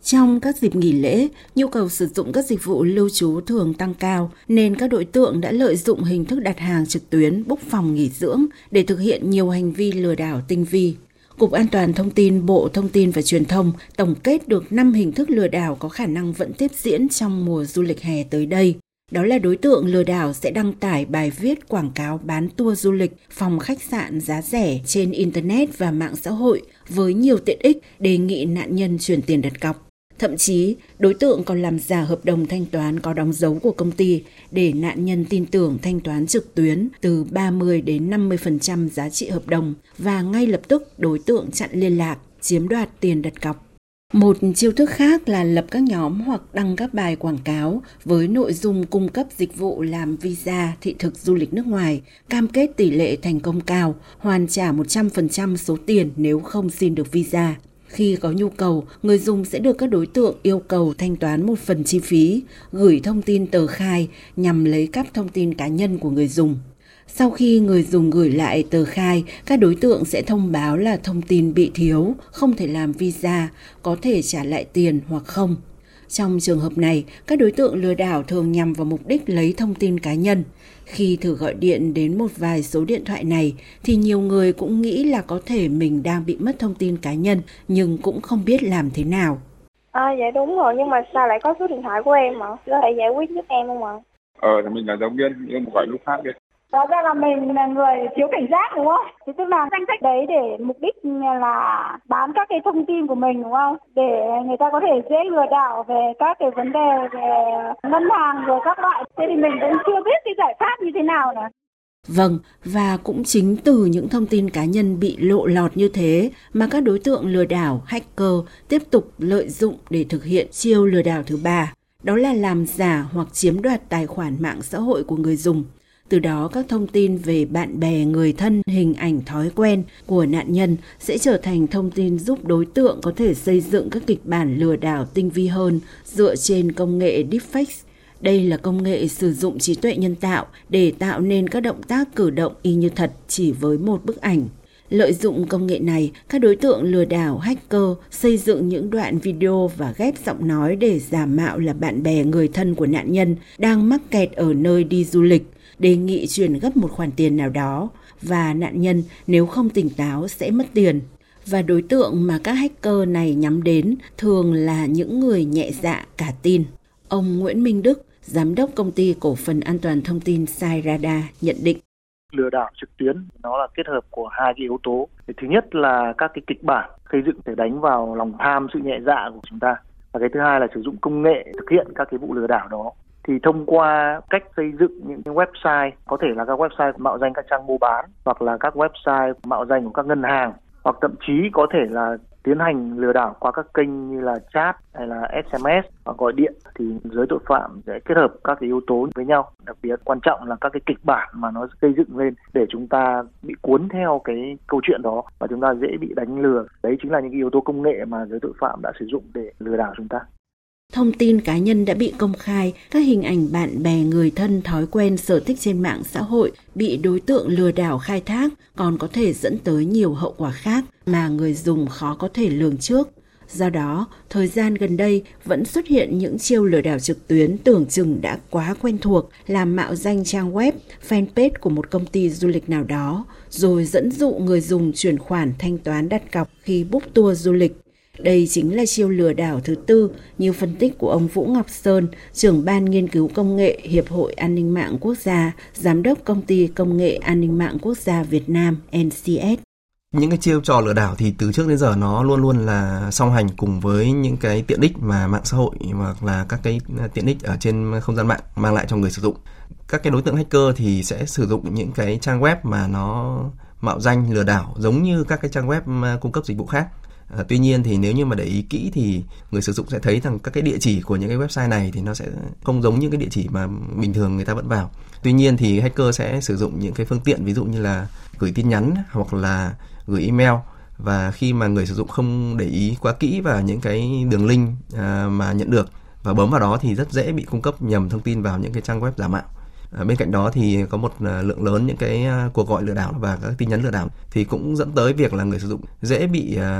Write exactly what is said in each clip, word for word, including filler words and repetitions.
Trong các dịp nghỉ lễ, nhu cầu sử dụng các dịch vụ lưu trú thường tăng cao nên các đối tượng đã lợi dụng hình thức đặt hàng trực tuyến, book phòng nghỉ dưỡng để thực hiện nhiều hành vi lừa đảo tinh vi. Cục An toàn Thông tin Bộ Thông tin và Truyền thông tổng kết được năm hình thức lừa đảo có khả năng vẫn tiếp diễn trong mùa du lịch hè tới đây. Đó là đối tượng lừa đảo sẽ đăng tải bài viết quảng cáo bán tour du lịch, phòng khách sạn giá rẻ trên Internet và mạng xã hội với nhiều tiện ích đề nghị nạn nhân chuyển tiền đặt cọc. Thậm chí, đối tượng còn làm giả hợp đồng thanh toán có đóng dấu của công ty để nạn nhân tin tưởng thanh toán trực tuyến từ ba mươi đến năm mươi phần trăm giá trị hợp đồng và ngay lập tức đối tượng chặn liên lạc, chiếm đoạt tiền đặt cọc. Một chiêu thức khác là lập các nhóm hoặc đăng các bài quảng cáo với nội dung cung cấp dịch vụ làm visa thị thực du lịch nước ngoài, cam kết tỷ lệ thành công cao, hoàn trả một trăm phần trăm số tiền nếu không xin được visa. Khi có nhu cầu, người dùng sẽ được các đối tượng yêu cầu thanh toán một phần chi phí, gửi thông tin tờ khai nhằm lấy cắp thông tin cá nhân của người dùng. Sau khi người dùng gửi lại tờ khai, các đối tượng sẽ thông báo là thông tin bị thiếu, không thể làm visa, có thể trả lại tiền hoặc không. Trong trường hợp này, các đối tượng lừa đảo thường nhằm vào mục đích lấy thông tin cá nhân. Khi thử gọi điện đến một vài số điện thoại này, thì nhiều người cũng nghĩ là có thể mình đang bị mất thông tin cá nhân, nhưng cũng không biết làm thế nào. À, dạ đúng rồi, nhưng mà sao lại có số điện thoại của em ạ? Có thể giải quyết giúp em không ạ? Ờ, thì mình là giáo viên, nhưng mà gọi lúc khác đi. Đó ra là mình là người thiếu cảnh giác đúng không? Thì tức là danh sách đấy để mục đích là bán các cái thông tin của mình đúng không? Để người ta có thể dễ lừa đảo về các cái vấn đề về ngân hàng rồi các loại. Thế thì mình cũng chưa biết cái giải pháp như thế nào nữa. Vâng, và cũng chính từ những thông tin cá nhân bị lộ lọt như thế mà các đối tượng lừa đảo, hacker tiếp tục lợi dụng để thực hiện chiêu lừa đảo thứ ba. Đó là làm giả hoặc chiếm đoạt tài khoản mạng xã hội của người dùng. Từ đó các thông tin về bạn bè, người thân, hình ảnh, thói quen của nạn nhân sẽ trở thành thông tin giúp đối tượng có thể xây dựng các kịch bản lừa đảo tinh vi hơn dựa trên công nghệ deepfake. Đây là công nghệ sử dụng trí tuệ nhân tạo để tạo nên các động tác cử động y như thật chỉ với một bức ảnh. Lợi dụng công nghệ này, các đối tượng lừa đảo, hacker xây dựng những đoạn video và ghép giọng nói để giả mạo là bạn bè, người thân của nạn nhân đang mắc kẹt ở nơi đi du lịch, đề nghị chuyển gấp một khoản tiền nào đó và nạn nhân nếu không tỉnh táo sẽ mất tiền. Và đối tượng mà các hacker này nhắm đến thường là những người nhẹ dạ cả tin. Ông Nguyễn Minh Đức, Giám đốc Công ty Cổ phần An toàn Thông tin Cyradar nhận định. Lừa đảo trực tuyến nó là kết hợp của hai cái yếu tố. Thứ nhất là các cái kịch bản xây dựng để đánh vào lòng tham, sự nhẹ dạ của chúng ta. Và cái thứ hai là sử dụng công nghệ thực hiện các cái vụ lừa đảo đó. Thì thông qua cách xây dựng những cái website, có thể là các website mạo danh các trang mua bán hoặc là các website mạo danh của các ngân hàng, hoặc thậm chí có thể là tiến hành lừa đảo qua các kênh như là chat hay là ét em ét hoặc gọi điện, thì giới tội phạm sẽ kết hợp các cái yếu tố với nhau. Đặc biệt quan trọng là các cái kịch bản mà nó xây dựng lên để chúng ta bị cuốn theo cái câu chuyện đó và chúng ta dễ bị đánh lừa. Đấy chính là những cái yếu tố công nghệ mà giới tội phạm đã sử dụng để lừa đảo chúng ta. Thông tin cá nhân đã bị công khai, các hình ảnh bạn bè, người thân, thói quen, sở thích trên mạng xã hội bị đối tượng lừa đảo khai thác còn có thể dẫn tới nhiều hậu quả khác mà người dùng khó có thể lường trước. Do đó, thời gian gần đây vẫn xuất hiện những chiêu lừa đảo trực tuyến tưởng chừng đã quá quen thuộc, làm mạo danh trang web, fanpage của một công ty du lịch nào đó, rồi dẫn dụ người dùng chuyển khoản thanh toán đặt cọc khi book tour du lịch. Đây chính là chiêu lừa đảo thứ tư, như phân tích của ông Vũ Ngọc Sơn, trưởng ban nghiên cứu công nghệ Hiệp hội An ninh mạng quốc gia, giám đốc công ty công nghệ an ninh mạng quốc gia Việt Nam en xê ét. Những cái chiêu trò lừa đảo thì từ trước đến giờ nó luôn luôn là song hành cùng với những cái tiện ích mà mạng xã hội hoặc là các cái tiện ích ở trên không gian mạng mang lại cho người sử dụng. Các cái đối tượng hacker thì sẽ sử dụng những cái trang web mà nó mạo danh lừa đảo giống như các cái trang web cung cấp dịch vụ khác. À, tuy nhiên thì nếu như mà để ý kỹ thì người sử dụng sẽ thấy rằng các cái địa chỉ của những cái website này thì nó sẽ không giống những cái địa chỉ mà bình thường người ta vẫn vào. Tuy nhiên thì hacker sẽ sử dụng những cái phương tiện ví dụ như là gửi tin nhắn hoặc là gửi email, và khi mà người sử dụng không để ý quá kỹ vào những cái đường link à, mà nhận được và bấm vào đó thì rất dễ bị cung cấp nhầm thông tin vào những cái trang web giả mạo. À, bên cạnh đó thì có một lượng lớn những cái cuộc gọi lừa đảo và các tin nhắn lừa đảo thì cũng dẫn tới việc là người sử dụng dễ bị uh,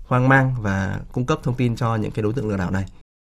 hoang mang và cung cấp thông tin cho những cái đối tượng lừa đảo này.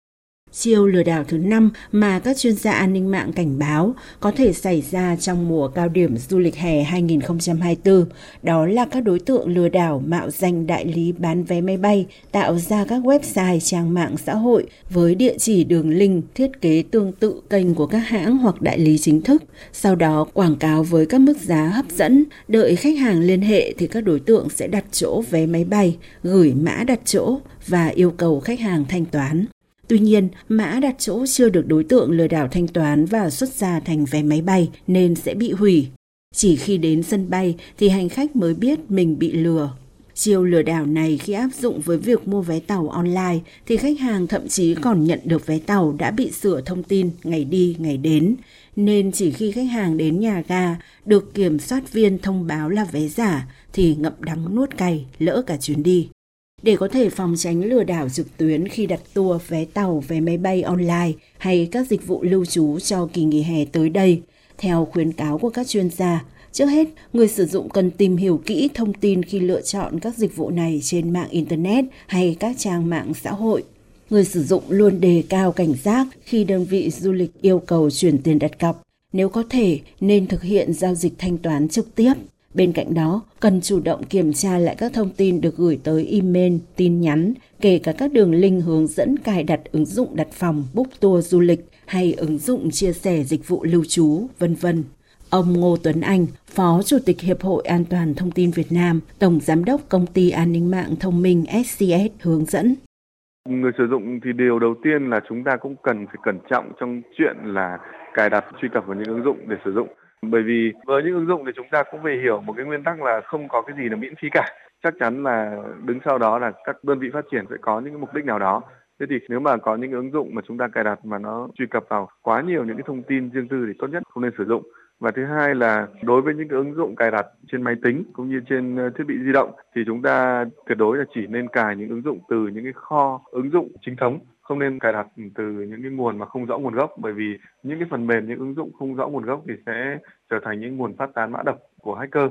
Chiêu lừa đảo thứ năm mà các chuyên gia an ninh mạng cảnh báo có thể xảy ra trong mùa cao điểm du lịch hè hai không hai tư, đó là các đối tượng lừa đảo mạo danh đại lý bán vé máy bay, tạo ra các website, trang mạng xã hội với địa chỉ đường link thiết kế tương tự kênh của các hãng hoặc đại lý chính thức, sau đó quảng cáo với các mức giá hấp dẫn, đợi khách hàng liên hệ thì các đối tượng sẽ đặt chỗ vé máy bay, gửi mã đặt chỗ và yêu cầu khách hàng thanh toán. Tuy nhiên, mã đặt chỗ chưa được đối tượng lừa đảo thanh toán và xuất ra thành vé máy bay nên sẽ bị hủy. Chỉ khi đến sân bay thì hành khách mới biết mình bị lừa. Chiêu lừa đảo này khi áp dụng với việc mua vé tàu online thì khách hàng thậm chí còn nhận được vé tàu đã bị sửa thông tin ngày đi ngày đến. Nên chỉ khi khách hàng đến nhà ga được kiểm soát viên thông báo là vé giả thì ngậm đắng nuốt cay, lỡ cả chuyến đi. Để có thể phòng tránh lừa đảo trực tuyến khi đặt tour, vé tàu, vé máy bay online hay các dịch vụ lưu trú cho kỳ nghỉ hè tới đây, theo khuyến cáo của các chuyên gia, trước hết, người sử dụng cần tìm hiểu kỹ thông tin khi lựa chọn các dịch vụ này trên mạng Internet hay các trang mạng xã hội. Người sử dụng luôn đề cao cảnh giác khi đơn vị du lịch yêu cầu chuyển tiền đặt cọc. Nếu có thể, nên thực hiện giao dịch thanh toán trực tiếp. Bên cạnh đó, cần chủ động kiểm tra lại các thông tin được gửi tới email, tin nhắn, kể cả các đường link hướng dẫn cài đặt ứng dụng đặt phòng, book tour du lịch hay ứng dụng chia sẻ dịch vụ lưu trú, vân vân. Ông Ngô Tuấn Anh, Phó Chủ tịch Hiệp hội An toàn Thông tin Việt Nam, Tổng Giám đốc Công ty An ninh mạng thông minh ét xê ét hướng dẫn. Người sử dụng thì điều đầu tiên là chúng ta cũng cần phải cẩn trọng trong chuyện là cài đặt, truy cập vào những ứng dụng để sử dụng. Bởi vì với những ứng dụng thì chúng ta cũng phải hiểu một cái nguyên tắc là không có cái gì là miễn phí cả. Chắc chắn là đứng sau đó là các đơn vị phát triển sẽ có những cái mục đích nào đó. Thế thì nếu mà có những ứng dụng mà chúng ta cài đặt mà nó truy cập vào quá nhiều những cái thông tin riêng tư thì tốt nhất không nên sử dụng. Và thứ hai là đối với những cái ứng dụng cài đặt trên máy tính cũng như trên thiết bị di động thì chúng ta tuyệt đối là chỉ nên cài những ứng dụng từ những cái kho ứng dụng chính thống, không nên cài đặt từ những cái nguồn mà không rõ nguồn gốc, bởi vì những cái phần mềm, những ứng dụng không rõ nguồn gốc thì sẽ trở thành những nguồn phát tán mã độc của hacker.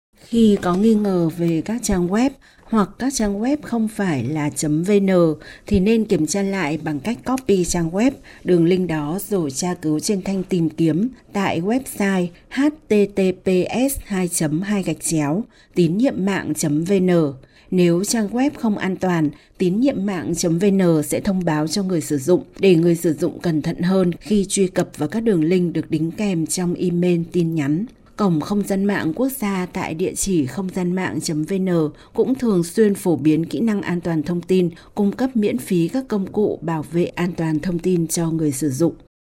Khi có nghi ngờ về các trang web hoặc các trang web không phải là .vn thì nên kiểm tra lại bằng cách copy trang web, đường link đó rồi tra cứu trên thanh tìm kiếm tại website h t t p s hai chấm hai gạch chéo tín nhiệm mạng chấm vn. Nếu trang web không an toàn, tín nhiệm mạng chấm vn sẽ thông báo cho người sử dụng để người sử dụng cẩn thận hơn khi truy cập vào các đường link được đính kèm trong email, tin nhắn. Cổng không gian mạng quốc gia tại địa chỉ không gian mạng chấm vn cũng thường xuyên phổ biến kỹ năng an toàn thông tin, cung cấp miễn phí các công cụ bảo vệ an toàn thông tin cho người sử dụng.